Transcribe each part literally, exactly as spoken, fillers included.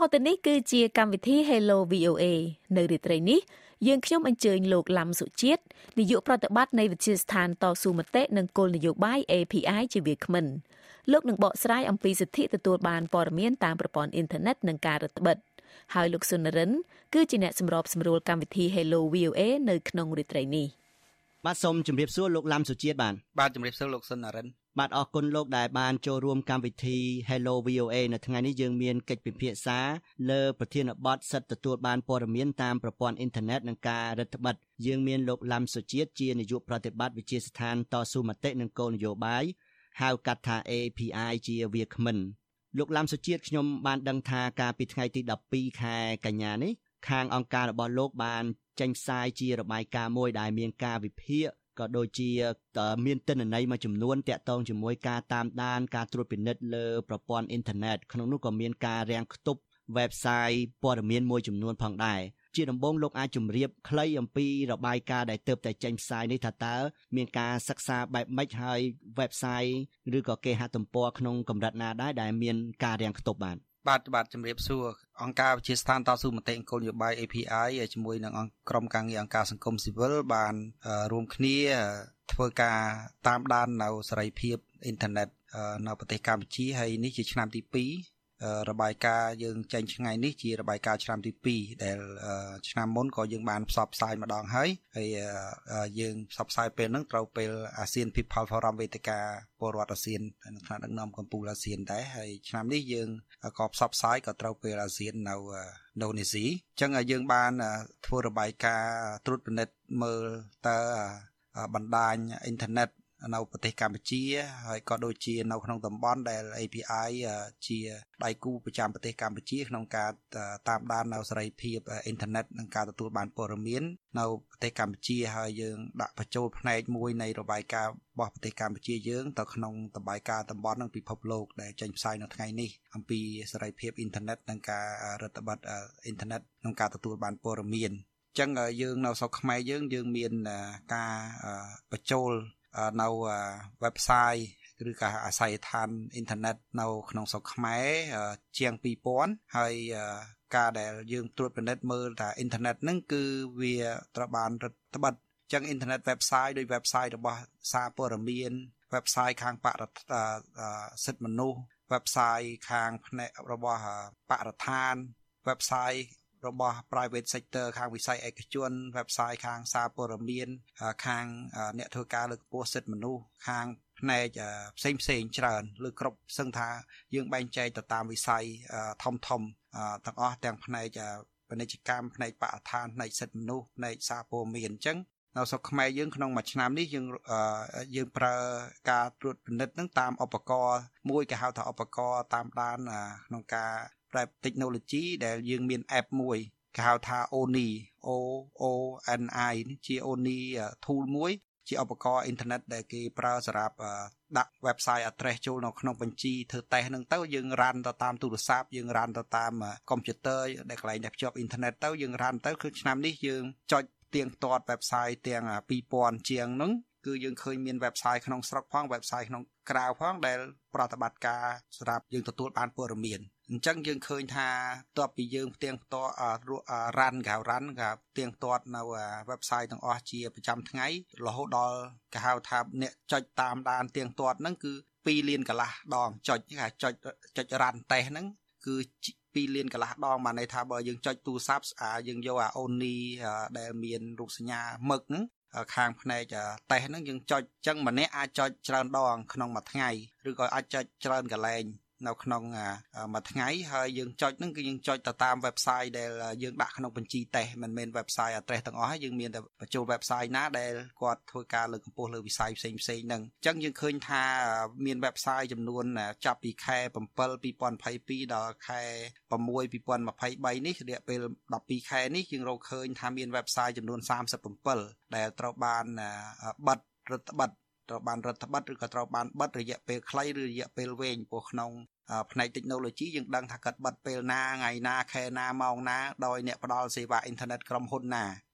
ទៅនេះគឺជាកម្មវិធី Hello វី អូ เอ នៅរាត្រីនេះយើងខ្ញុំអញ្ជើញលោកឡាំសុជាតិនាយកប្រតិបត្តិនៃវិទ្យាស្ថានតស៊ូមតិនិងគោលនយោបាយ เอ พี ไอ ជាវាគ្មិនលោកនឹងបកស្រាយអំពីសិទ្ធិទទួលបានព័ត៌មានតាមប្រព័ន្ធអ៊ីនធឺណិតនិងការរដ្ឋបិទហើយលោកសុនរិនគឺជាអ្នកសម្របសម្រួលកម្មវិធី Hello វី អូ เอ នៅក្នុងរាត្រីនេះបាទសូមជម្រាបសួរលោកឡាំសុជាតិបាទបាទជម្រាបសួរលោកសុនរិនបាទអរគុណលោកដែលបានចូលរួមកម្មវិធី Hello វី អូ เอ នៅថ្ងៃនេះយើងមានកិច្ចពិភាក្សាលើប្រធានបទសិទ្ធិទទួលបានព័ត៌មានតាមប្រព័ន្ធអ៊ីនធឺណិតនិងការរដ្ឋបិទយើងមានលោកឡាំសុជាតិជានាយកប្រតិបត្តិវិទ្យាស្ថានតស៊ូមតិនិងគោលនយោបាយហៅកាត់ថា เอ พี ไอ ជាវាគ្មិនលោកឡាំសុជាតិខ្ញុំបានដឹងថាកាលពីថ្ងៃទីដប់ពីរខែកញ្ញានេះខាងអង្គការរបស់លោកបានចេញផ្សាយជារបាយការណ៍មួយដែលមានការវិភាគក៏ដូចជាមានទិន្នន័យមួយចំនួនតាក់ទងជាមួយការតាមដានការត្រួតពិនិត្យលើប្រព័ន្ធអ៊ីនធឺណិតក្នុងនោះក៏មានការរាំងខ្ទប់ website ព័ត៌មានមួយចំនួនផងដែរជាដំបូងលោកអាចជម្រាបខ្លីអំពីរបាយការណ៍ដែលទើបតែចេញផ្សាយនេះថាតើមានការសិក្សាបែបម៉េចហើយ website ឬក៏គេហទំព័រក្នុងកម្រិតណាដែរដែលមានការរាំងខ្ទប់បានបាទបាទជំរាបសួរអង្គការវិទ្យាស្ថានតស៊ូមតិនិងគោលនយោបាយ เอ พี ไอ ជាមួយនឹងអង្គក្រុមការងារអង្គការសង្គមស៊ីវិលបានរួមគ្នាធ្វើការតាមដាននៅសេរីភាពអ៊ីនធឺណិតនៅប្រទេសកម្ពុជាហើយនេះជាឆ្នាំទីពីររបាយការណ៍យើងចេញថ្ងៃនេះជារបាយការណ៍ឆ្នាំទីពីរដែលឆ្នាំមុនក៏យើងបានផ្សព្វផ្សាយម្ដងហើយហើយយើងផ្សព្វផ្សាយពេលហ្នឹងត្រូវពេល ASEAN People Forum វេទិកាពលរដ្ឋអាស៊ាននៅថ្នាក់ដឹកនាំកម្ពុជាអាស៊ានដែរហើយឆ្នាំនេះយើងក៏ផ្សព្វផ្សាយក៏ត្រូវពេលអាស៊ាននៅឥណ្ឌូនេស៊ីអញ្ចឹងយើងបានធ្វើរបាយការណ៍ត្រួតពិនិត្យមើលតើបណ្ដាញអ៊ីនធឺណិតនៅប្រទេសកម្ពុជាហើយក៏ដូចជានៅក្នុងតំបន់ដែល เอ พี ไอ ជាដៃគូប្រចាំប្រទេសកម្ពុជាក្នុងការតាមដាននៅសេរីភាពអ៊ីនធឺណិតនិងការទទួលបានព័ត៌មាននៅប្រទេសកម្ពុជាហើយយើងដាក់បញ្ចូលផ្នែកមួយនៃរបាយការណ៍របស់ប្រទេសកម្ពុជាយើងទៅក្នុងរបាយការណ៍តំបន់និងពិភពលោកដែលចេញផ្សាយនៅថ្ងៃនេះអំពីសេរីភាពអ៊ីនធឺណិតនិងការរដ្ឋបတ်អ៊ីនធឺណិតក្នុងការទទួលបានព័ត៌មានអញ្ចឹងយើងនៅស្រុកខ្មែរយើងយើងមានការបញ្ចូលនៅ website ឬក៏អាស័យដ្ឋានអ៊ីនធឺណិតនៅក្នុងស្រុកខ្មែរជាងពីរពាន់ហើយការដែលយើងត្រួតពិនិត្យមើលថាអ៊ីនធឺណិតហ្នឹងគឺវាត្រូវបានរដ្ឋបတ်អញ្ចឹងអ៊ីនធឺណិត website ដោយ website របស់សារព័ត៌មាន website ខាងបរិស្ថានសិទ្ធិមនុស្ស website ខាងផ្នែករបស់បរិស្ថាន websiteរបស់ private sector ខាងវិស័យឯកជន website ខាងសារព័ត៌មានខាងអ្នកធ្វើការលើកកម្ពស់សិទ្ធិមនុស្សខាងផ្នែកផ្សេងផ្សេងច្រើនលើគ្រប់សឹងថាយើងបែងចែកទៅតាមវិស័យធំធំទាំងអស់ទាំងផ្នែកពាណិជ្ជកម្មផ្នែកបរិស្ថានផ្នែកសិទ្ធិមនុស្សផ្នែកសារព័ត៌មានអញ្ចឹងនៅស្រុកខ្មែរយើងក្នុងមួយឆ្នាំនេះយើងយើងប្រើការត្រួតពិនិត្យនឹងតាមឧបករណ៍មួយគេហៅថាឧបករណ៍តាមដានក្នុងការប្រែ technology ដែលយើងមាន app មួយគេហៅថា โอ เอ็น ไอ O O N I ជា โอ เอ็น ไอ tool មួយជាឧបករណ៍អ៊ីនធឺណិតដែលគេប្រើសម្រាប់ដាក់ website address ចូលនៅក្នុងបញ្ជីធ្វើតេស្តហ្នឹងទៅយើង run ទៅតាមទូរស័ព្ទយើង run ទៅតាមកុំព្យូទ័រដែលកន្លែងដែលភ្ជាប់អ៊ីនធឺណិតទៅយើង run ទៅគឺឆ្នាំនេះយើងចុចទៀងទាត់ website ទាំងពីរពាន់ជាងហ្នឹងគឺយើងឃើញមាន website ក្នុងស្រុកផង website ក្នុងក្រៅផងដែលប្រតិបត្តិការសម្រាប់យើងទទួលបានព័ត៌មានអញ្ចឹងយើងឃើញថាតបពីយើងផ្ទៀងផ្ទាត់ run កៅ run កៅផ្ទៀងផ្ទាត់នៅ website ទាំងអស់ជាប្រចាំថ្ងៃរហូតដល់គេហៅថាអ្នកចុចតាមដានទៀងទាត់ហ្នឹងគឺពីរលានកន្លះដងចុចគេចុចចុច run តេស្តហ្នឹងគឺពីរលានកន្លះដងបានន័យថាបើយើងចុចទូរស័ព្ទអាយើងយកអា โอ เอ็น ไอ ដែលមានរូបសញ្ញាមឹកហ្នឹងខាងផ្នែកតេស្តហ្នឹងយើងចុចចឹងម្នាក់អាចចុចច្រើនដងក្នុងមួយថ្ងៃឬក៏អាចចុចច្រើនកន្លែងនៅក្នុងមួយថ្ងៃហើយយើងចុចហ្នឹងគឺយើងចុចទៅតាម website ដែលយើងដាក់ក្នុងបញ្ជីតេស្តមិនមែន website address ទាំងអស់ហើយយើងមានតែបញ្ចូល website ណាដែលគាត់ធ្វើការលើកកម្ពស់លើវិស័យផ្សេងផ្សេងហ្នឹងអញ្ចឹងយើងឃើញថាមាន website ចំនួនចាប់ពីខែเจ็ด ปีสองพันยี่สิบสองដល់ខែหก ปีสองพันยี่สิบสามនេះរយៈពេលដប់ពីរខែនេះយើងរកឃើញថាមាន website ចំនួនสามสิบเจ็ดដែលត្រូវបានបិទរដ្ឋបတ်ត្រូវបានរដ្ឋបတ်ឬក៏ត្រូវបានបិទរយៈពេលខ្លីឬរយៈពេលវែងព្រោះក្នុងផ្នែក technology យើងដឹងថាកាត់បិទពេលណាថ្ងៃណាខែណាម៉ោងណាដោយអ្នកផ្ដល់សេវាអ៊ីនធឺណិតក្រុមហ៊ុនណា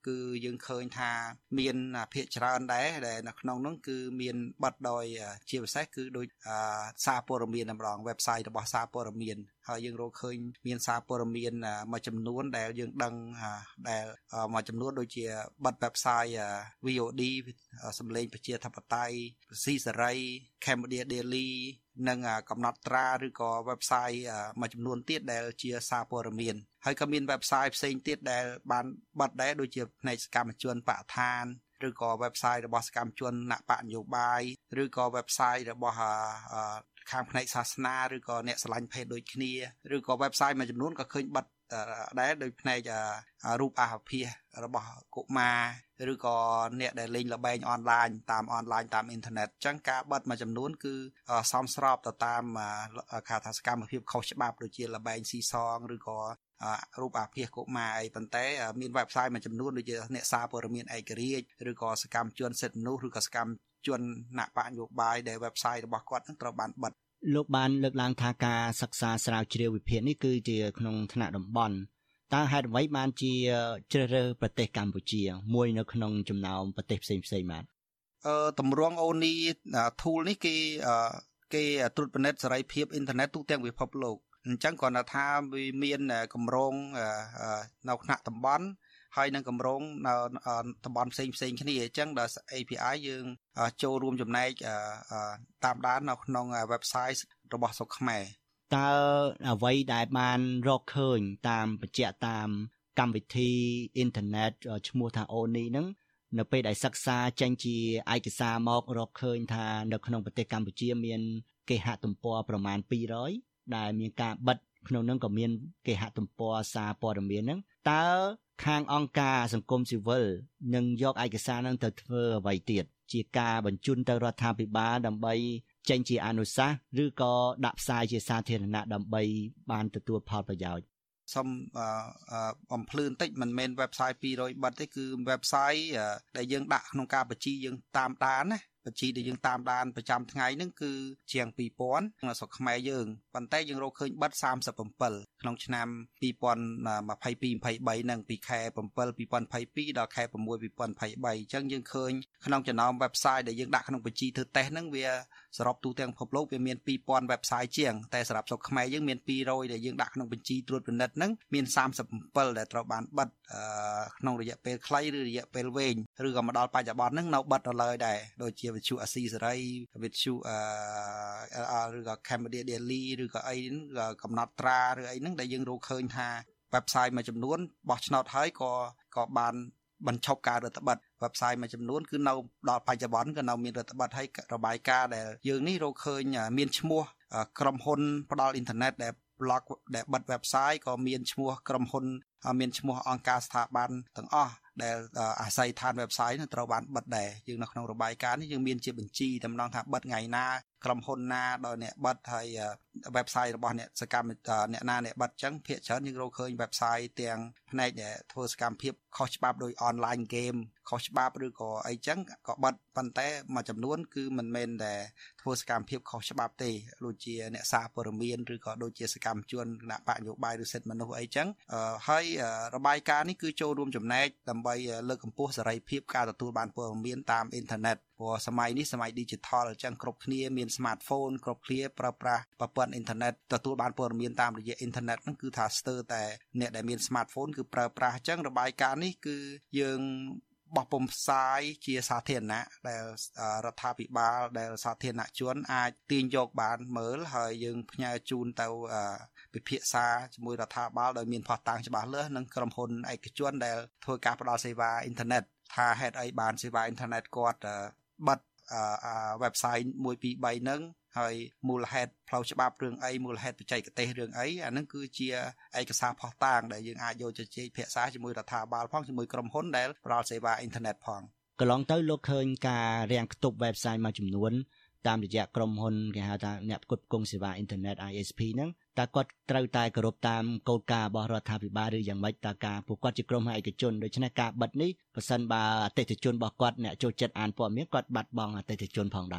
គឺយើងឃើញថាមានភាគច្រើនដែរដែលនៅក្នុងនោះគឺមានប័ណ្ណដោយជាពិសេសគឺដូចសារព័ត៌មានម្ដង website របស់សារព័ត៌មានហើយយើងរកឃើញមានសារព័ត៌មានមួយចំនួនដែលយើងដឹងដែលមួយចំនួនដូចជាប័ណ្ណ website វី អូ ឌី សម្លេងប្រជាធិបតេយ្យស៊ីសេរី Cambodia Daily និងកំណត់ត្រាឬក៏ website មួយចំនួនទៀតដែលជាសារព័ត៌មានហើយក៏មាន website ផ្សេងទៀតដែលបានប័ណ្ណដែរដូចជាផ្នែកសកម្មជនបរិស្ថានឬក៏ website របស់សកម្មជនណបនយោបាយឬក៏ website របស់ខាងផ្នែកសាសនាឬក៏អ្នកស្រឡាញ់ភេទដូចគ្នាឬក៏ website មួយចំនួនក៏ឃើញប័ណ្ណដែរដោយផ្នែករូបអាសភាសរបស់កុមារឬក៏អ្នកដែលលេងល្បែងអនឡាញតាមអនឡាញតាមអ៊ីនធឺណិតអញ្ចឹងការបិទមួយចំនួនគឺសមស្របទៅតាមការថាសកម្មភាពខុសច្បាប់ដូចជាល្បែងស៊ីសងឬក៏រូបអាសភាសកុមារអីប៉ុន្តែមាន website មួយចំនួនដូចជាអ្នកសារព័ត៌មានឯករាជ្យឬក៏សកម្មជនសិទ្ធិមនុស្សឬក៏សកម្មជនណបនយោបាយដែល website របស់គាត់នឹងត្រូវបានបិទលោកបានលើកឡើងថាការសិក្សាស្រាវជ្រាវវិភាគនេះគឺជាក្នុងថ្នាក់តំបន់តើហេតុអ្វីបានជាជ្រើសរើសប្រទេសកម្ពុជាមួយនៅក្នុងចំណោមប្រទេសផ្សេងផ្សេងបាទអឺតម្រងអូនី tool នេះគេគេត្រួតពិនិត្យសេរីភាពអ៊ីនធឺណិតទូទាំងពិភពលោកអញ្ចឹងគ្រាន់តែថាវាមានកម្រងនៅថ្នាក់តំបន់ហើយនឹងកម្រងនៅតំបន់ផ្សេងផ្សេងគ្នាអញ្ចឹងដល់ เอ พี ไอ យើងចូលរួមចំណែកតាមដាននៅក្នុង website របស់ស្រុកខ្មែរតើអ្វីដែលបានរកឃើញតាមបញ្ជាក់តាមកម្មវិធីអ៊ីនធឺណិតឈ្មោះថា Oni ហ្នឹងនៅពេលដែលសិក្សាចេញជាឯកសារមករកឃើញថានៅក្នុងប្រទេសកម្ពុជាមានគេហទំព័រប្រមាណពីររយដែលមានការបិទក្នុងហ្នឹងក៏មានគេហទំព័រសារព័ត៌មានហ្នឹងតើខាងអង្គការសង្គមស៊ីវិលនឹងយកឯកសារហ្នឹងទៅធ្វើអ្វីទៀតជាការបញ្ជូនទៅរដ្ឋាភិបាលដើម្បីចេញជាអនុសាសន៍ឬក៏ដាក់ផ្សាយជាសាធារណៈដើម្បីបានទទួលផលប្រយោជន៍សូមបំភ្លឺបន្តិចមិនមែន website ពីររយបិទទេគឺ website ដែលយើងដាក់ក្នុងការបញ្ជីយើងតាមដានណាបញ្ជីដែលយើងតាមដានប្រចាំថ្ងៃហ្នឹងគឺជាងពីរពាន់នៅស្រុកខ្មែរយើងប៉ុន្តែយើងរកឃើញបិទសាមសិប7ក្នុងឆ្នាំពីរពាន់ម្ភៃពីរ ម្ភៃបីហ្នឹងពីខែ7 2022ដល់ខែ6 2023អញ្ចឹងយើងឃើញក្នុងចំណោម website ដែលយើងដាក់ក្នុងបញ្ជីធ្វើតេស្តហ្នឹងវាសរុបទូទាំងពិភពលោកវាមានពីរពាន់ website ជាងតែសម្រាប់ស្រុកខ្មែរយើងមានពីររយដែលយើងដាក់ក្នុងបញ្ជីត្រួតពិនិត្យហ្នឹងមានសាមសិប7ដែលត្រូវបានបិទក្នុងរយៈពេលខ្លីឬរយៈពេលវែងឬក៏មកដល់បច្ចុប្បន្នហ្នឹងនៅបិទដល់ហើយដែរដូចជាវិទ្យុអាស៊ីសេរីវិទ្យុអឺឬក៏ Cambodia Daily ឬក៏អីកំណត់ត្រាឬអីហ្នឹងដែលយើងរកឃើញថា website មួយចំនួនបោះឆ្នោតហើយក៏ក៏បានបញ្ឈប់ការរដ្ឋបិទ website មួយចំនួនគឺនៅដល់បច្ចុប្បន្នក៏នៅមានរដ្ឋបិទហើយរបាយការណ៍ដែលយើងនេះរកឃើញមានឈ្មោះក្រុមហ៊ុនផ្ដល់អ៊ីនធឺណិតដែល blog ដែលបិទ website ក៏មានឈ្មោះក្រុមហ៊ុនមានឈ្មោះអង្គការស្ថាប័នទាំងអស់ដែលអាស្រ័យដ្ឋាន website នឹងត្រូវបានបិទដែរយើងនៅក្នុងរបាយការណ៍នេះយើងមានជាបញ្ជីតំណងថាបិទថ្ងៃណាក្រុមហ៊ុនណាដល់អ្នកបិទហើយ website របស់អ្នកសកម្មអ្នកណាអ្នកបិទចឹងភាគច្រើនយើងរកឃើញ website ទាំងផ្នែកដែលធ្វើសកម្មភាពខុសច្បាប់ដោយ online game ខុសច្បាប់ឬក៏អីចឹងក៏បិទប៉ុន្តែមួយចំនួនគឺមិនមែនតែធ្វើសកម្មភាពខុសច្បាប់ទេដូចជាអ្នកសារព័ត៌មានឬក៏ដូចជាសកម្មជនគណៈបកនយោបាយឬសិទ្ធិមនុស្សអីចឹងហើយរបាយការណ៍នេះគឺចូលរួមចំណែកដើម្បីលើកកម្ពស់សេរីភាពការទទួលបានព័ត៌មានតាមអ៊ីនធឺណិតព្រោះសម័យនេះសម័យ digital អញ្ចឹងគ្រប់គ្នាមាន smartphone គ្រប់គ្នាប្រើប្រាស់ប្រព័ន្ធអ៊ីនធឺណិតទទួលបានព័ត៌មានតាមរយៈអ៊ីនធឺណិតហ្នឹងគឺថាស្ទើរតែអ្នកដែលមាន smartphone គឺប្រើប្រាស់អញ្ចឹងរបាយការណ៍នេះគឺយើងបោះពុម្ពផ្សាយជាសាធារណៈដែលរដ្ឋាភិបាលដែលសាធារណជនអាចទាញយកបានមើលហើយយើងផ្ញើជូនទៅពិភាក្សាជាមួយរដ្ឋាភិបាលដោយមានភស្តុតាងច្បាស់លាស់និងក្រុមហ៊ុនឯកជនដែលធ្វើការផ្ដល់សេវាអ៊ីនធឺណិតថាហេតុអីបានសេវាអ៊ីនធឺណិតគាត់បិទwebsite មួយពីរបីហ្នឹងហើយមូលហេតុផ្លូវច្បាប់រឿងអីមូលហេតុបច្ចេកទេសរឿងអីអាហ្នឹងគឺជាឯកសារភស្តុតាងដែលយើងអាចយកទៅជជែកភាសាជាមួយរដ្ឋាភិបាលផងជាមួយក្រុមហ៊ុនដែលផ្ដល់សេវាអ៊ីនធឺណិតផងកន្លងទៅលោកឃើញការរាំងខ្ទប់ website មួយចំនួនតាមរយៈក្រុមហ៊ុនគេហៅថាអ្នកផ្គត់ផ្គង់សេវាអ៊ីនធឺណិត I S P ហ្នឹងតើគាត់ត្រូវតែគោរពតាមគោលការណ៍របស់រដ្ឋាភិបាលឬយ៉ាងម៉េចតើការពួកគាត់ជាក្រុមហ៊ុនឯកជនដូច្នេះការបិទនេះបើសិនបើអតិថិជនរបស់គាត់អ្នកចូលចិត្តអានព័ត៌មានគាត់បាត់បង់អតិថិជនផងដែរ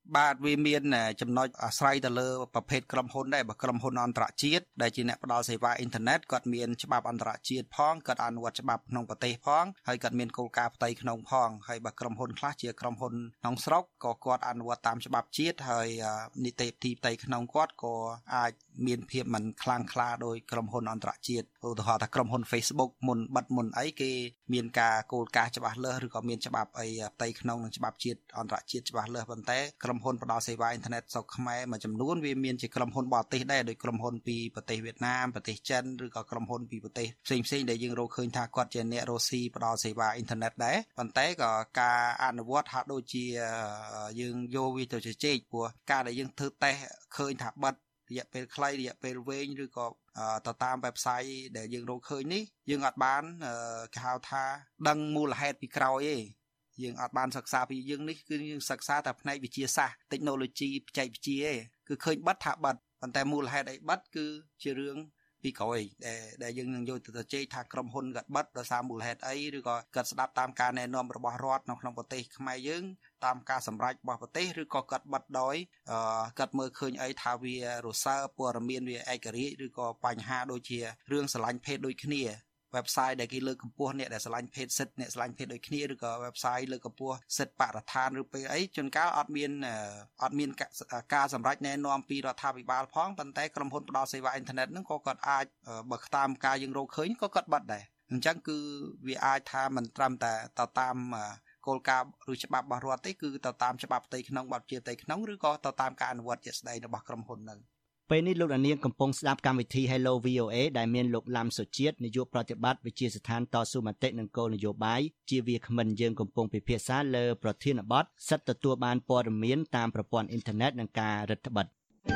បាទវាមានចំណុចអាស្រ័យទៅលើប្រភេទក្រុមហ៊ុនដែរបើក្រុមហ៊ុនអន្តរជាតិដែលជាអ្នកផ្ដល់សេវាអ៊ីនធឺណិតគាត់មានច្បាប់អន្តរជាតិផងគាត់អនុវត្តច្បាប់ក្នុងប្រទេសផងហើយគាត់មានគោលការណ៍ផ្ទៃក្នុងផងហើយបើក្រុមហ៊ុនខ្លះជាក្រុមហ៊ុនក្នុងស្រុកក៏គាត់អនុវត្តតាមច្បាប់ជាតិហើយនីតិវិធីផ្ទៃក្នុងគាត់ក៏អាចមានភាពមិនខ្លាំងក្លាដោយក្រុមហ៊ុនអន្តរជាតិឧទាហរណ៍ថាក្រុមហ៊ុន Facebook មុនបិទមុនអីគេមានការគោលការណ៍ច្បាស់លាស់ឬក៏មានច្បាប់អីផ្ទៃក្នុងនិងច្បាប់ជាតិអន្តរជាតិច្បាស់លាស់ប៉ុន្តែក្រុមហ៊ុនផ្ដល់សេវាអ៊ីនធឺណិតស្រុកខ្មែរមួយចំនួនវាមានជាក្រុមហ៊ុនបរទេសដែរដូចក្រុមហ៊ុនពីប្រទេសវៀតណាមប្រទេសចិនឬក៏ក្រុមហ៊ុនពីប្រទេសផ្សេងផ្សេងដែលយើងរកឃើញថាគាត់ជាអ្នករស់ស៊ីផ្ដល់សេវាអ៊ីនធឺណិតដែរប៉ុន្តែក៏ការអនុវត្តហាក់ដូចជាយើងយកវាទៅជជែកព្រោះការដែលយើងធ្វើតេស្តឃើញថាបិទរយៈពេលខ្លីរយៈពេលវែងឬក៏ទៅតាម website ដែលយើងរកឃើញនេះយើងអត់បានគេហៅថាដឹងមូលហេតុពីក្រោយទេយើងអត់បានសិក្សាពីយើងនេះគឺយើងសិក្សាតែផ្នែកវិទ្យាសាស្ត្រ technology បច្ចេកវិទ្យាទេគឺឃើញបិទថាបិទប៉ុន្តែមូលហេតុអីបិទគឺជារឿងពីក្រោយដែលដែលយើងនឹងយកទៅជជែកថាក្រុមហ៊ុនគាត់បិទដោយសារមូលហេតុអីឬក៏គាត់ស្ដាប់តាមការណែនាំរបស់រដ្ឋនៅក្នុងប្រទេសខ្មែរយើងតាមការសម្រេចរបស់ប្រទេសឬក៏គាត់បិទដោយគាត់មើលឃើញអីថាវារសើរព័ត៌មានវាឯករាជ្យឬក៏បញ្ហាដូចជារឿងស្រឡាញ់ភេទដូចគ្នាwebsite ដែលគេលើកកម្ពស់អ្នកដែលស្រឡាញ់ភេទសិទ្ធិអ្នកស្រឡាញ់ភេទដូចគ្នាឬក៏ website លើកកម្ពស់សិទ្ធិបរិស្ថានឬពេលអីជួនកាលអត់មានអត់មានការសម្រេចណែនាំពីរដ្ឋាភិបាលផងប៉ុន្តែក្រុមហ៊ុនផ្ដល់សេវាអ៊ីនធឺណិតហ្នឹងក៏គាត់អាចបើតាមការយើងរកឃើញក៏គាត់បិទដែរអញ្ចឹងគឺវាអាចថាមិនត្រឹមតែទៅតាមគោលការណ៍ឬច្បាប់របស់រដ្ឋទេគឺទៅតាមច្បាប់ផ្ទៃក្នុងបទជាផ្ទៃក្នុងឬក៏ទៅតាមការអនុវត្តជាក់ស្ដែងរបស់ក្រុមហ៊ុនហ្នឹងពេលនេះលោកនាងកំពុងស្ដាប់កម្មវិធី Hello វី អូ เอ ដែលមានលោកឡាំសុជាតិនាយកប្រតិបត្តិវិទ្យាស្ថានតស៊ូមតិនិងគោលនយោបាយជាវាគ្មិនយើងកំពុងពិភាក្សាលើប្រធានបទសិទ្ធិទទួលបានព័ត៌មានតាមប្រព័ន្ធអ៊ីនធឺណិតនិងការរដ្ឋបិទ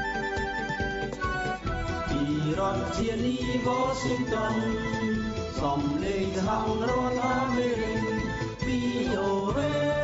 ពីរដ្ឋធានី Washington សំឡេងសហរដ្ឋអាមេរិក វី អូ เอ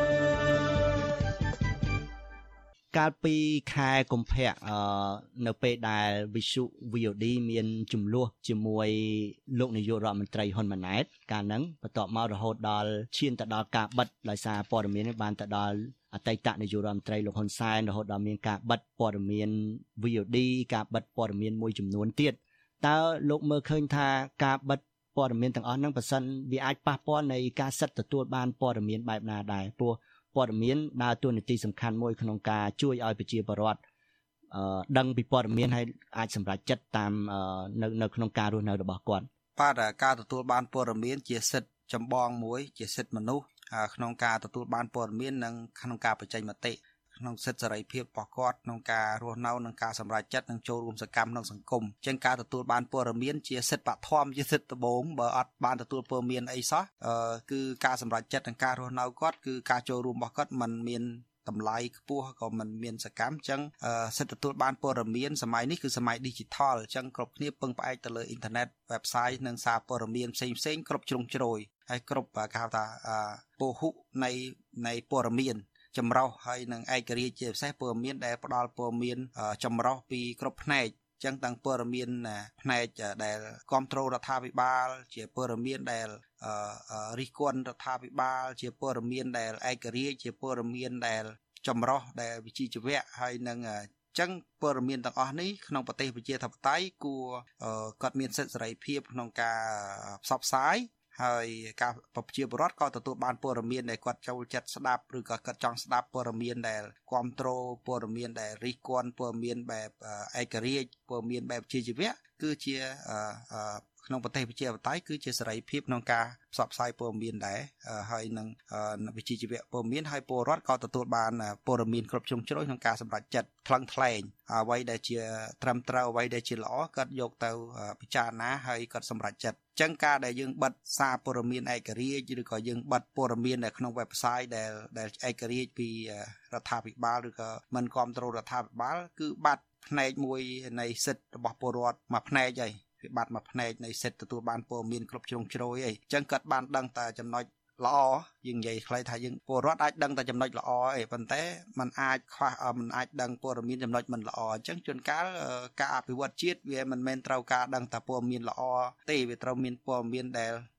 កាលពីខែកុម្ភៈអឺនៅពេលដែលវិសុ វី អូ ឌី មានចំនួនជាមួយលោកនាយករដ្ឋមន្ត្រីហ៊ុនម៉ាណែតកាលហ្នឹងបន្ទាប់មករហូតដល់ឈានទៅដល់ការបិទដោយសារព័ត៌មាននេះបានទៅដល់អតីតនាយករដ្ឋមន្ត្រីលោកហ៊ុនសែនរហូតដល់មានការបិទព័ត៌មាន វី អូ ឌី ការបិទព័ត៌មានមួយចំនួនទៀតតើលោកមើលឃើញថាការបិទព័ត៌មានទាំងអស់ហ្នឹងប៉ះសិនវាអាចប៉ះពាល់នៃការសិទ្ធិទទួលបានព័ត៌មានបែបណាដែរព្រោះព័ត៌មានដើរតួនាទីសំខាន់មួយក្នុងការជួយឲ្យប្រជាពលរដ្ឋអឺដឹងពីព័ត៌មានហើយអាចសម្រេចចិត្តតាមនៅនៅក្នុងការរស់នៅរបស់គាត់បាទការទទួលបានព័ត៌មានជាសិទ្ធិចម្បងមួយជាសិទ្ធិមនុស្សក្នុងការទទួលបានព័ត៌មាននិងក្នុងការបញ្ចេញមតិក្នុងសិទ្ធិសេរីភាពរបស់គាត់ក្នុងការរស់នៅនិងការសម្រេចចិត្តនិងចូលរួមសកម្មក្នុងសង្គមអញ្ចឹងការទទួលបានព័ត៌មានជាសិទ្ធិបឋមជាសិទ្ធិដំបូងបើអត់បានទទួលព័ត៌មានអីសោះគឺការសម្រេចចិត្តនិងការរស់នៅគាត់គឺការចូលរួមរបស់គាត់មិនមានតម្លៃខ្ពស់ក៏មិនមានសកម្មអញ្ចឹងសិទ្ធិទទួលបានព័ត៌មានសម័យនេះគឺសម័យ digital អញ្ចឹងគ្រប់គ្នាពឹងផ្អែកទៅលើអ៊ីនធឺណិត website និងសារព័ត៌មានផ្សេងផ្សេងគ្រប់ជ្រុងជ្រោយហើយគ្រប់គេហៅថាពហុនៃនៃព័ត៌មានចម្រុះហើយនឹងឯករាជ្យជាពិសេសព័ត៌មានដែលផ្ដល់ព័ត៌មានចម្រុះពីគ្រប់ផ្នែកអញ្ចឹងទាំងព័ត៌មានផ្នែកដែលគ្រប់គ្រងរដ្ឋាភិបាលជាព័ត៌មានដែលរិះគន់រដ្ឋាភិបាលជាព័ត៌មានដែលឯករាជ្យជាព័ត៌មានដែលចម្រុះដែលវិជ្ជាជីវៈហើយនឹងអញ្ចឹងព័ត៌មានទាំងអស់នេះក្នុងប្រទេសប្រជាធិបតេយ្យគួរគាត់មានសិទ្ធិសេរីភាពក្នុងការផ្សព្វផ្សាយហើយការប្រជាពលរដ្ឋក៏ទទួលបានព័ត៌មានដែលគាត់ចូលចិត្តស្ដាប់ឬក៏គាត់ចង់ស្ដាប់ព័ត៌មានដែលគ្រប់គ្រងព័ត៌មានដែលរិះគន់ព័ត៌មានបែបឯករាជ្យព័ត៌មានបែបជាជីវៈគឺជាក្នុងប្រទេសប្រជាធិបតេយ្យគឺជាសេរីភាពក្នុងការផ្សព្វផ្សាយព័ត៌មានដែរហើយនឹងវិជ្ជាជីវៈព័ត៌មានហើយពលរដ្ឋក៏ទទួលបានព័ត៌មានគ្រប់ជ្រុងជ្រោយក្នុងការសម្រេចចិត្តថ្លឹងថ្លែងអ្វីដែលជាត្រឹមត្រូវអ្វីដែលជាល្អគាត់យកទៅពិចារណាហើយគាត់សម្រេចចិត្តអញ្ចឹងការដែលយើងបិទសារព័ត៌មានឯករាជ្យឬក៏យើងបិទព័ត៌មាននៅក្នុង website ដែលដែលឯករាជ្យពីរដ្ឋាភិបាលឬក៏មិនគ្រប់គ្រងរដ្ឋាភិបាលគឺបាត់ផ្នែកមួយនៃសិទ្ធិរបស់ពលរដ្ឋមួយផ្នែកហើយវាបាត់មួយផ្នែកនៃសិទ្ធិទទួលបានព័ត៌មានគ្រប់ជ្រុងជ្រោយអីអញ្ចឹងគាត់បានដឹងតែចំណុចល្អយើងនិយាយខ្លីថាយើងពលរដ្ឋអាចដឹងតែចំណុចល្អអីប៉ុន្តែมันអាចខ្វះมันអាចដឹងព័ត៌មានចំណុចមិនល្អអញ្ចឹងជួនកាលការអភិវឌ្ឍជាតិវាមិនមែនត្រូវការដឹងតែព័ត៌មានល្អទេវាត្រូវមានព័ត៌មានដែលបែប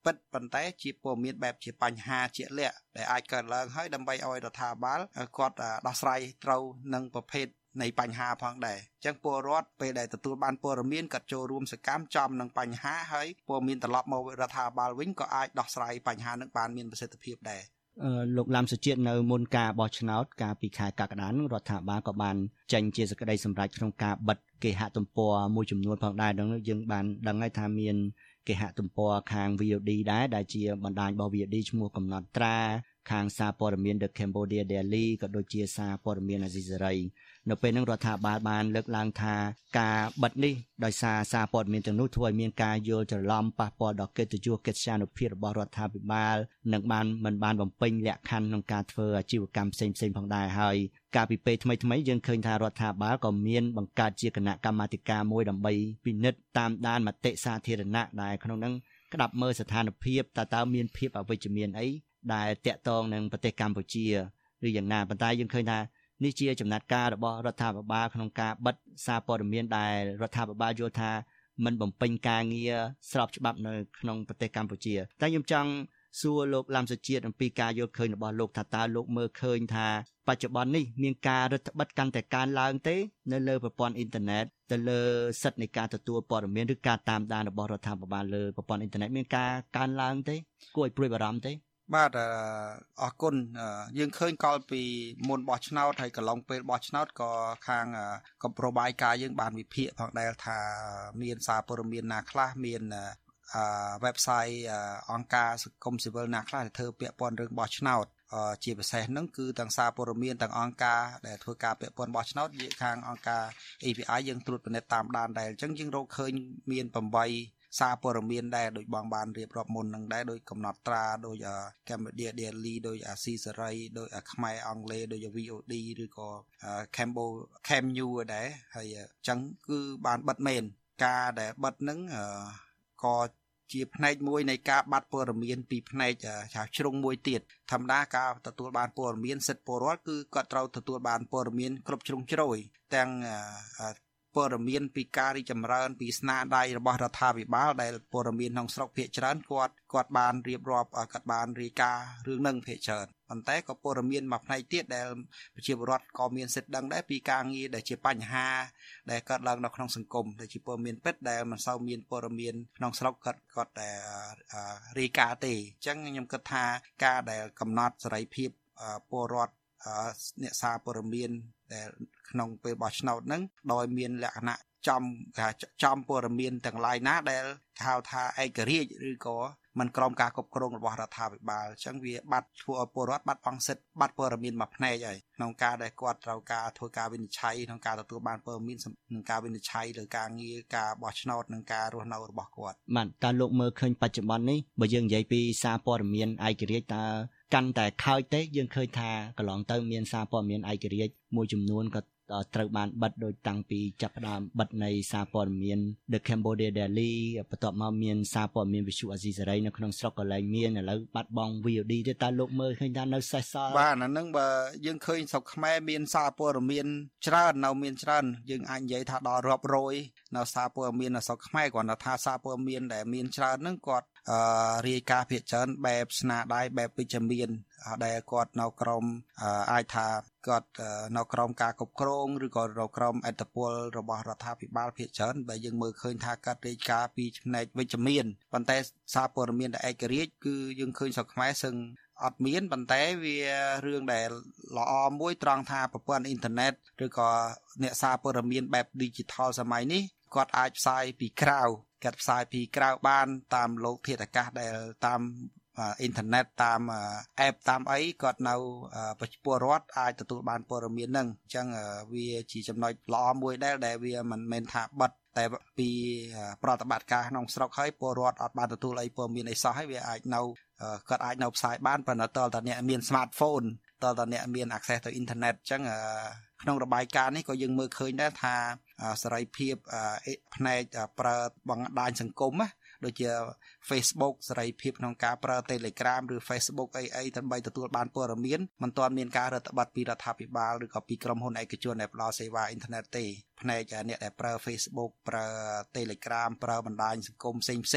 ពិតប៉ុន្តែជាព័ត៌មានបែបជាបញ្ហាជាក់លាក់ដែលអាចកើតឡើងហើយដើម្បីឲ្យរដ្ឋាភិបាលគាត់ដោះស្រាយត្រូវនឹងប្រភេទនៃបញ្ហាផងដែរអញ្ចឹងពលរដ្ឋពេលដែលទទួលបានព័ត៌មានក៏ចូលរួមសកម្មចំនឹងបញ្ហាហើយព័ត៌មានត្រឡប់មករដ្ឋាភិបាលវិញក៏អាចដោះស្រាយបញ្ហានឹងបានមានប្រសិទ្ធភាពដែរលោកឡាំសុជាតិនៅមុនការបោះឆ្នោតកាលពីខែកក្កដានឹងរដ្ឋាភិបាលក៏បានចេញជាសេចក្តីសម្រេចក្នុងការបិទគេហទំព័រមួយចំនួនផងដែរដល់នោះយើងបានដឹងហើយថាមានគេហទំព័រខាង វី អូ ឌី ដែរដែលជាបណ្ដាញរបស់ វី អូ ឌី ឈ្មោះកំណត់ត្រាខាងសារព័ត៌មាន The Cambodia Daily ក៏ដូចជាសារព័ត៌មានអាស៊ីសេរីនៅពេលនោះរដ្ឋាភិបាលបានលើកឡើងថាការបិទនេះដោយសារសារព័ត៌មានទាំងនោះធ្វើឲ្យមានការយល់ច្រឡំប៉ះពាល់ដល់កិត្តិយសកិត្យានុភាពរបស់រដ្ឋាភិបាលនិងបានមិនបានបំពេញលក្ខខណ្ឌក្នុងការធ្វើអាជីវកម្មផ្សេងៗផងដែរហើយកាលពីពេលថ្មីៗយើងឃើញថារដ្ឋាភិបាលក៏មានបង្កើតជាគណៈកម្មាធិការមួយដើម្បីពិនិត្យតាមដានមតិសាធារណៈដែលក្នុងនោះក្តាប់មើលស្ថានភាពតើតើមានភាពអវិជ្ជមានអីដែលតាក់ទងនឹងប្រទេសកម្ពុជាឬយ៉ាងណាប៉ុន្តែយើងឃើញថានេះជាចំណាត់ការរបស់រដ្ឋាភិបាលក្នុងការបិទសារព័ត៌មានដែលរដ្ឋាភិបាលយល់ថាមិនបំពេញការងារស្របច្បាប់នៅក្នុងប្រទេសកម្ពុជាតែខ្ញុំចង់សួរលោកឡាំសុជាតិអំពីការយល់ឃើញរបស់លោកថាតើលោកមើលឃើញថាបច្ចុប្បន្ននេះមានការរដ្ឋបិទកាន់តែកើនឡើងទេនៅលើប្រព័ន្ធអ៊ីនធឺណិតទៅលើសិទ្ធិនៃការទទួលព័ត៌មានឬការតាមដានរបស់រដ្ឋាភិបាលលើប្រព័ន្ធអ៊ីនធឺណិតមានការកើនឡើងទេគួរឲ្យព្រួយបារម្ភទេបាទអរគុណយើងឃើញកាលពីមុនបោះឆ្នោតហើយកន្លងពេលបោះឆ្នោតក៏ខាងកម្ពុជារបាយការណ៍យើងបានវិភាគផងដែរថាមានសារព័ត៌មានណាខ្លះមានអឺ website អង្គការសង្គមស៊ីវិលណាខ្លះដែលធ្វើពាក់ព័ន្ធរឿងបោះឆ្នោតជាពិសេសហ្នឹងគឺទាំងសារព័ត៌មានទាំងអង្គការដែលធ្វើការពាក់ព័ន្ធបោះឆ្នោតជាខាងអង្គការ អេ ភី អាយ យើងត្រួតពិនិត្យតាមដានដែរអញ្ចឹងយើងរកឃើញមានeightសារព័ត៌មានដែរដោយបងបានរៀបរាប់មុននឹងដែរដោយកំណត់ត្រាដោយ Cambodia Daily ដោយ អាស៊ីសេរីដោយខ្មែរអង់គ្លេសដោយ វី អូ ឌី ឬក៏ Cambo Cam New ដែរហើយអញ្ចឹងគឺបានបិទមែនការដែលបិទហ្នឹងក៏ជាផ្នែកមួយនៃការបាត់ព័ត៌មានពីផ្នែកជ្រុងមួយទៀតធម្មតាការទទួលបានព័ត៌មានសិទ្ធិពលរដ្ឋគឺគាត់ត្រូវទទួលបានព័ត៌មានគ្រប់ជ្រុងជ្រោយទាំងព័ត៌មានពីការរីចម្រើនពីស្នាដៃរបស់រដ្ឋាភិបាលដែលព័ត៌មានក្នុងស្រុកភាគច្រើនគាត់គាត់បានរៀបរាប់គាត់បានរាយការណ៍រឿងនឹងភាគច្រើនប៉ុន្តែក៏ព័ត៌មានមួយផ្នែកទៀតដែលប្រជាពលរដ្ឋក៏មានសិទ្ធិដឹងដែរពីការងារដែលជាបញ្ហាដែលកើតឡើងនៅក្នុងសង្គមដែលជាព័ត៌មានពិតដែលមិនសូវមានព័ត៌មានក្នុងស្រុកគាត់គាត់តែរាយការណ៍ទេអញ្ចឹងខ្ញុំគិតថាការដែលកំណត់សេរីភាពពលរដ្ឋអ្នកសារព័ត៌មានដែលក្នុងពេលបោះឆ្នោតហ្នឹងដោយមានលក្ខណៈចំចំព័ត៌មានទាំងឡាយណាដែលហៅថាឯករាជ្យឬក៏មិនក្រោមការគ្រប់គ្រងរបស់រដ្ឋាភិបាលអញ្ចឹងវាបាត់ធ្វើឲ្យពលរដ្ឋបាត់បង់សិទ្ធិបាត់ព័ត៌មានមួយផ្នែកហើយក្នុងការដែលគាត់ត្រូវការធ្វើការវិនិច្ឆ័យក្នុងការទទួលបានព័ត៌មាននិងការវិនិច្ឆ័យលើការងារការបោះឆ្នោតនិងការរស់នៅរបស់គាត់បាទតើលោកមើលឃើញបច្ចុប្បន្ននេះបើយើងនិយាយពីសារព័ត៌មានឯករាជ្យតើកាន់តែខើចទេយើងឃើញថាកន្លងទៅមានសារព័ត៌មានឯករាជ្យមួយចំនួនក៏ត្រូវបានបិទដោយតាំងពីចាប់ផ្ដើមបិទនៃសារព័ត៌មាន The Cambodia Daily បន្ទាប់មកមានសារព័ត៌មានវិទ្យុអាស៊ីសេរីនៅក្នុងស្រុកក៏ឡើងមានឥឡូវបាត់បង់ វី អូ ឌី ទេតើលោកមើលឃើញថានៅសេសសល់បាទអាហ្នឹងបើយើងឃើញស្រុកខ្មែរមានសារព័ត៌មានច្រើននៅមានច្រើនយើងអាចនិយាយថាដល់រាប់រយនៅសារព័ត៌មាននៅស្រុកខ្មែរគ្រាន់តែថាសារព័ត៌មានដែលមានច្រើនហ្នឹងគាត់អឺរាយការណ៍ភាគច្រើនបែបស្នាដៃបែបវិជ្ជមានដែលគាត់នៅក្រមអាចថាគាត់នៅក្រមការគ្រប់គ្រងឬក៏នៅក្រមអធិបុលរបស់រដ្ឋាភិបាលភាគច្រើនបើយើងមើលឃើញថាគាត់រាយការណ៍ពីផ្នែកវិជ្ជមានប៉ុន្តែសារព័ត៌មានដែលឯករាជ្យគឺយើងឃើញស្រុកខ្មែរសឹងអត់មានប៉ុន្តែវារឿងដែលល្អមួយត្រង់ថាប្រព័ន្ធអ៊ីនធឺណិតឬក៏អ្នកសារព័ត៌មានបែប digital សម័យនេះគាត់អាចផ្សាយពីក្រៅគាត់ផ្សាយពីក្រៅបានតាមលោកធាតុអាកាសដែលតាមអ៊ីនធឺណិតតាមអេបតាមអីគាត់នៅប្រជាពលរដ្ឋអាចទទួលបានព័ត៌មានហ្នឹងអញ្ចឹងវាជាចំណុចល្អមួយដែរដែលវាមិនមែនថាបិទតែពីប្រតិបត្តិការក្នុងស្រុកហើយពលរដ្ឋអត់បានទទួលអីព័ត៌មានអីសោះហើយវាអាចនៅគាត់អាចនៅផ្សាយបានប៉ុន្តែតើតើអ្នកមាន smartphone តើតើអ្នកមាន access ទៅអ៊ីនធឺណិតអញ្ចឹងក្នុងរបាយការណ៍នេះក៏យើងមើលឃើញដែរថាសេរីភាពផ្នែកប្រើបណ្ដាញសង្គមណាដូចជា Facebook សេរីភាពក្នុងការប្រើ Telegram ឬ Facebook អីអីដើម្បីទទួលបានព័ត៌មានមិនទាន់មានការរដ្ឋបတ်ពីរដ្ឋាភិបាលឬក៏ពីក្រុមហ៊ុនឯកជនដែលផ្ដល់សេវាអ៊ីនធឺណិតទេផ្នែកអ្នកដែលប្រើ Facebook ប្រើ Telegram ប្រើបណ្ដាញសង្គមផ្សេងផ្សេង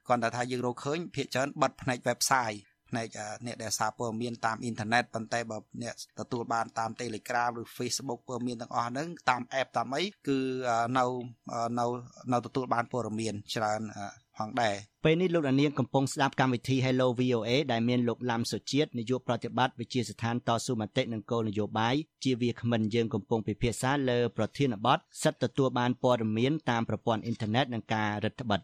គាត់ថាយើងរកឃើញភាគច្រើនបិទផ្នែក website ផ្នែកអ្នកដែលសារព័ត៌មានតាមអ៊ីនធឺណិតប៉ុន្តែបើអ្នកទទួលបានតាម Telegram ឬ Facebook ព័ត៌មានទាំងអស់ហ្នឹងតាម app តាមអីគឺនៅនៅនៅទទួលបានព័ត៌មានច្រើនផងដែរពេលនេះលោកនាងកំពុងស្ដាប់កម្មវិធី Hello វី អូ เอ ដែលមានលោកឡាំសុជាតិនាយកប្រតិបត្តិវិទ្យាស្ថានតស៊ូមតិនិងគោលនយោបាយជាវាគ្មិនយើងកំពុងពិភាក្សាលើប្រធានបទសិទ្ធិទទួលបានព័ត៌មានតាមប្រព័ន្ធអ៊ីនធឺណិតនិងការរដ្ឋបិទ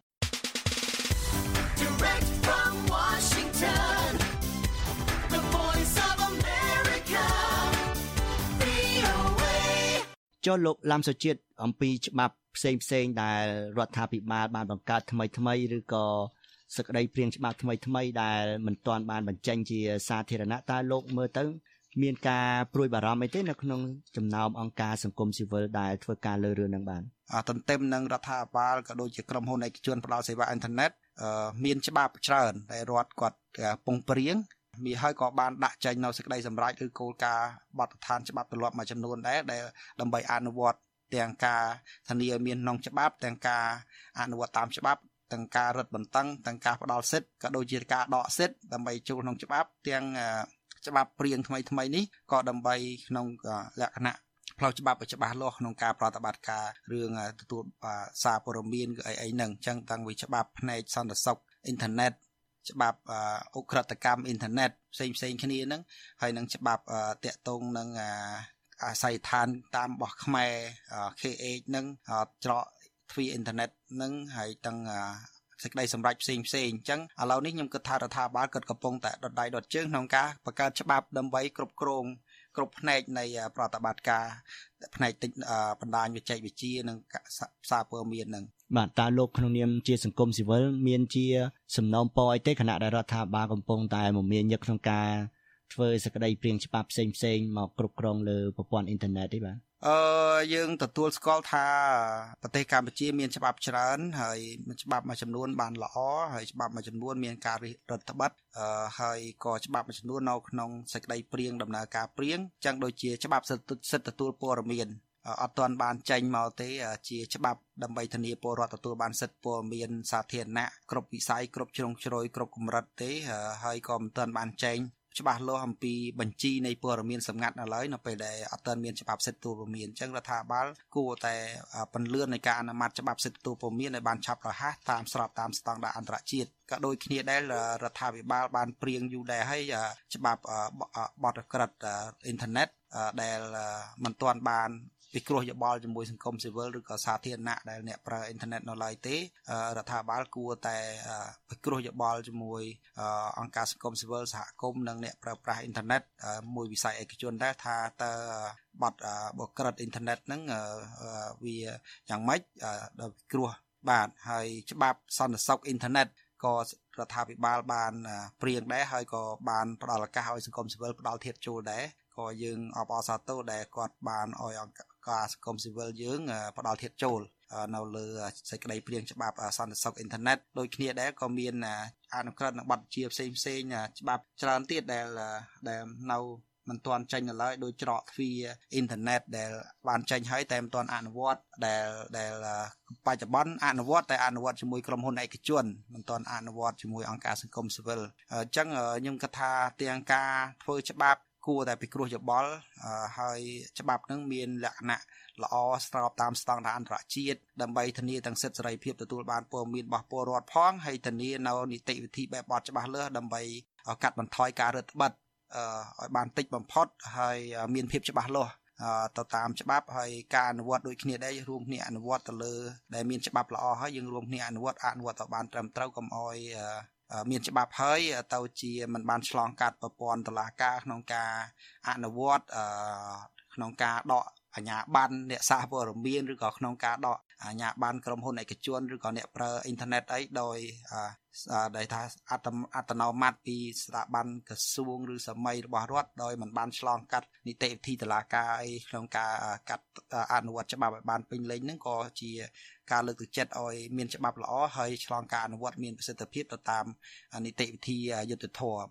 ចុះលោកឡាំសុជាតិអំពីច្បាប់ផ្សេងផ្សេងដែលរដ្ឋាភិបាលបានបង្កើតថ្មីថ្មីឬក៏សេចក្តីព្រាងច្បាប់ថ្មីថ្មីដែលមិនទាន់បានបញ្ចេញជាសាធារណៈតើលោកមើលទៅមានការព្រួយបារម្ភអីទេនៅក្នុងចំណោមអង្គការសង្គមស៊ីវិលដែលធ្វើការលើរឿងហ្នឹងបានទន្ទឹមនឹងរដ្ឋាភិបាលក៏ដូចជាក្រុមហ៊ុនឯកជនផ្ដល់សេវាអ៊ីនធឺណិតមានច្បាប់ច្រើនដែលរដ្ឋគាត់ពង្ព្រៀងមានហើយក៏បានដាក់ចេញនៅសេចក្តីសម្រេចឬគោលការណ៍បទដ្ឋានច្បាប់ទម្លាប់មួយចំនួនដែរដែលដើម្បីអនុវត្តទាំងការធានាមានក្នុងច្បាប់ទាំងការអនុវត្តតាមច្បាប់ទាំងការរឹតបន្តឹងទាំងការផ្ដល់សិទ្ធិក៏ដូចជាការដកសិទ្ធិដើម្បីចូលក្នុងច្បាប់ទាំងច្បាប់ព្រៀងថ្មីថ្មីនេះក៏ដើម្បីក្នុងលក្ខណៈផ្លូវច្បាប់ឲ្យច្បាស់លាស់ក្នុងការប្រតិបត្តិការរឿងទទួលសារព័ត៌មានគឺអីអីហ្នឹងអញ្ចឹងតាំងពីច្បាប់ផ្នែកសន្តិសុខអ៊ីនធឺណិតច្បាប់អ ុក្រិតកម្មអ៊ីនធឺណិតផ្សេងផ្សេងគ្នាហ្នឹងហើយនឹងច្បាប់តាក់ទងនឹងអាស័យដ្ឋានតាមរបស់ខ្មែរ ខេ เอช ហ្នឹងច្រកទ្វារអ៊ីនធឺណិតហ្នឹងហើយទាំងសេចក្តីសម្រេចផ្សេងផ្សេងអញ្ចឹងឥឡូវនេះខ្ញុំគិតថារដ្ឋាភិបាលគាត់កំពុងតែដុតដៃដុតជើងក្នុងការបង្កើតច្បាប់ដើម្បីគ្រប់គ្រងគ្រប់ផ្នែកនៃប្រតិបត្តិការផ្នែកបណ្ដាញវិទ្យាវិទ្យានិងសារព័ត៌មានហ្នឹងបាទតើលោកក្នុងនាមជាសង្គមស៊ីវិលមានជាសំណូមពរអីទេគណៈដែលរដ្ឋាភិបាលកំពុងតែមមាញឹកក្នុងការធ្វើសេចក្តីព្រាងច្បាប់ផ្សេងផ្សេងមកគ្រប់គ្រងលើប្រព័ន្ធអ៊ីនធឺណិតទេបាទអឺយើងទទួលស្គាល់ថាប្រទេសកម្ពុជាមានច្បាប់ច្រើនហើយច្បាប់មួយចំនួនបានល្អហើយច្បាប់មួយចំនួនមានការរដ្ឋបတ်អឺហើយក៏ច្បាប់មួយចំនួននៅក្នុងសេចក្តីព្រាងដំណើរការព្រាងចឹងដូចជាច្បាប់សិទ្ធិទទួលព័ត៌មានអត់ទាន់បានចេញមកទេជាច្បាប់ដើម្បីធានាពលរដ្ឋទទួលបានសិទ្ធិព័ត៌មានសាធារណៈគ្រប់វិស័យគ្រប់ជ្រុងជ្រោយគ្រប់កម្រិតទេហើយក៏មិនទាន់បានចេញច្បាស់លាស់អំពីបញ្ជីនៃព័ត៌មានសម្ងាត់នៅឡើយនៅពេលដែលអត់ទាន់មានច្បាប់សិទ្ធិទូរព័ត៌មានអញ្ចឹងរដ្ឋាភិបាលគួរតែពន្លឿននៃការអនុម័តច្បាប់សិទ្ធិទូរព័ត៌មានឲ្យបានឆាប់រហ័សតាមស្របតាមស្តង់ដារអន្តរជាតិក៏ដូចគ្នាដែររដ្ឋាភិបាលបានព្រៀងយូរដែរហើយច្បាប់បទក្រិតអ៊ីនធឺណិតដែលមិនទាន់បានពិគ្រោះយោបល់ជាមួយសង្គមស៊ីវិលឬក៏សាធារណៈដែលអ្នកប្រើអ៊ីនធឺណិតនៅឡើយទេរដ្ឋាភិបាលគួរតែពិគ្រោះយោបល់ជាមួយអង្គការសង្គមស៊ីវិលសហគមន៍និងអ្នកប្រើប្រាស់អ៊ីនធឺណិតមួយវិស័យឯកជនដែរថាតើបទបក្រិតអ៊ីនធឺណិតហ្នឹងវាយ៉ាងម៉េចដល់ពិគ្រោះបាទហើយច្បាប់សន្តិសុខអ៊ីនធឺណិតក៏រដ្ឋាភិបាលបានព្រៀងដែរហើយក៏បានផ្ដល់ឱកាសឲ្យសង្គមស៊ីវិលផ្ដល់ធៀបចូលដែរក៏យើងអបអរសាទរដែលគាត់បានឲ្យអង្គការសង្គមស៊ីវិលយើងផ្ដល់ធៀបចូលនៅលើសេចក្តីព្រាងច្បាប់សន្តិសុខអ៊ីនធឺណិតដូចគ្នាដែរក៏មានអនុក្រឹត្យនិងបទបញ្ជាផ្សេងផ្សេងច្បាប់ច្រើនទៀតដែលដែលនៅមិនទាន់ចេញនៅឡើយដោយច្រកទ្វារអ៊ីនធឺណិតដែលបានចេញហើយតែមិនទាន់អនុវត្តដែលដែលបច្ចុប្បន្នអនុវត្តតែអនុវត្តជាមួយក្រុមហ៊ុនឯកជនមិនទាន់អនុវត្តជាមួយអង្គការសង្គមស៊ីវិលអញ្ចឹងខ្ញុំគិតថាទាំងការធ្វើច្បាប់គួរតែពិគ្រោះយោបល់ហើយច្បាប់នឹងមានលក្ខណៈល្អស្របតាមស្តង់ដារអន្តរជាតិដើម្បីធានាទាំងសិទ្ធិសេរីភាពទទួលបានព័ត៌មានរបស់ពលរដ្ឋផងហើយធានានៅនីតិវិធីបែបបទច្បាស់លាស់ដើម្បីកាត់បន្ថយការរឹតបន្តឹងឲ្យបានតិចបំផុតហើយមានភាពច្បាស់លាស់ទៅតាមច្បាប់ហើយការអនុវត្តដូចគ្នាដែររួមគ្នាអនុវត្តទៅលើដែលមានច្បាប់ល្អហើយយើងរួមគ្នាអនុវត្តអនុវត្តទៅបានត្រឹមត្រូវកុំឲ្យមានច្បាប់ហើយទៅជាមិនបានឆ្លងកាត់ប្រព័ន្ធតុលាការក្នុងការអនុវត្តក្នុងការដកអាជ្ញាប័ណ្ណអ្នកសារព័ត៌មានឬក៏ក្នុងការដកអាជ្ញាប័ណ្ណក្រុមហ៊ុនឯកជនឬក៏អ្នកប្រើអ៊ីនធឺណិតអីដោយដែលថាអត្តអត្តនោម័តពីស្ថាប័នក្រសួងឬសម័យរបស់រដ្ឋដោយមិនបានឆ្លងកាត់នីតិវិធីតុលាការអីក្នុងការកាត់អនុវត្តច្បាប់ឲ្យបានពេញលេញហ្នឹងក៏ជាការលើកទឹកចិត្តឲ្យមានច្បាប់ល្អហើយឆ្លងការអនុវត្តមានប្រសិទ្ធភាពទៅតាមនីតិវិធីយុត្តិធម៌បាទ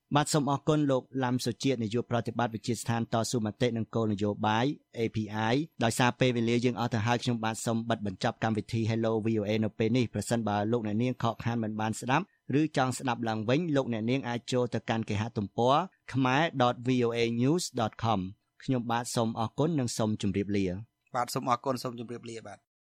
បាទសូមអរគុណលោកឡាំសុជាតិនាយកប្រតិបត្តិវិទ្យាស្ថានតស៊ូមតិនិងគោលនយោបាយ เอ พี ไอ ដោយសារពេលវេលាយើងអស់ទៅហើយខ្ញុំបាទសូមបិទបញ្ចប់កម្មវិធី Hello វី អូ เอ នៅពេលនេះប្រសិនបើលោកអ្នកនាងខកខានមិនបានស្ដាប់ឬចង់ស្ដាប់ឡើងវិញលោកអ្នកនាងអាចចូលទៅកាន់គេហទំព័រ khmer dot v o a news dot com ខ្ញុំបាទសូមអរគុណនិងសូមជម្រាបលាបាទសូមអរគុណសូមជម្រាបលាបាទ